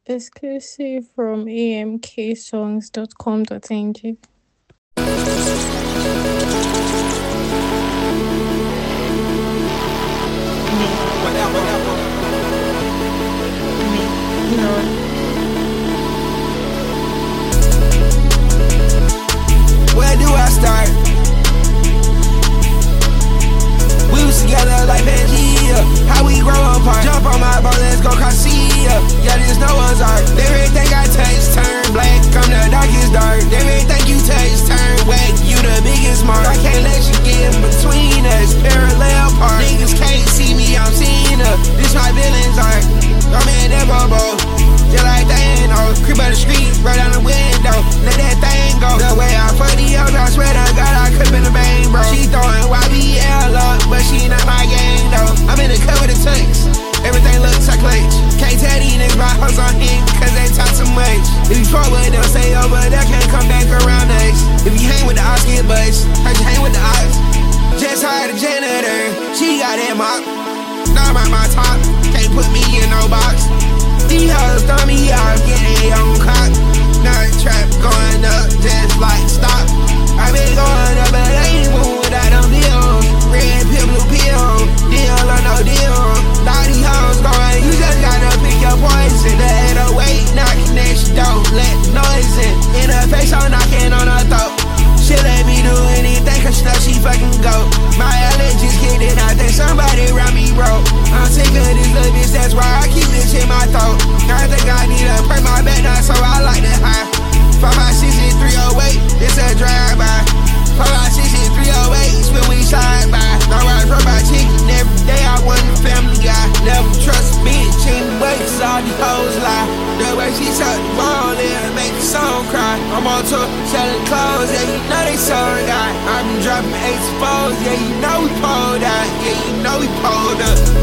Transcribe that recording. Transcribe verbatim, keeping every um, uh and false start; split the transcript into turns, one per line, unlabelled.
Exclusive from a m k songs dot com dot n g.
Where do I start? We was together like Pangea. How we grow apart? Jump on my boat, let's go Garcia. Yeah, this no one's art. They really think I taste turn black. I'm the darkest dark. They really think you taste turn whack. You the biggest mark. I can't let you get in between us. Parallel park. Niggas can't see me, I'm seeing her. This my villain's art. I'm in that bubble. Just like Thanos. Creep up the street, right down the window. Let that thing go. The way I fuck the other, I swear to God, I could've been a bang, bro. She throwing Y B L up, but she not my gang, though. I'm in the cut with the tanks. Everything looks like clutch. Can't tell these niggas about hoes on him, cause they talk too much. If you fuck with them, stay over there, can't come back around us. If you hang with the ops, get bust. Heard you hang with the ops. Just hired a janitor, she got that mop. Now I'm at my top, can't put me in no box. These hoes throw me out, get their own cock. Now the trap going up, just like stop. I been going up, but I ain't moving without them deals. Red pill, blue pill, deal or no deal. Now these hoes going, you just gotta pick your poison. The eight oh eight knocking that shit, don't let the noise in. In her face, I'm knocking on her throat. She let me do anything, cause she know she fucking go. My allergies kicked in, I think somebody around me broke. I'm sick of this little bitch, that's why I keep this in my throat. I think I need to break my back now, so I like that high. five five six three oh eight, it's a drive-by. five five six three oh eight, when we slide by. I ride robot chicken every day, I want a family guy. Never trust a bitch in the way, cause all these hoes lie. The way she suck the ball in, make the song cry. I'm on tour, selling clothes, yeah, you know they sold out. I've been dropping eight fours, yeah, you know we pulled out. Yeah, you know we pulled up.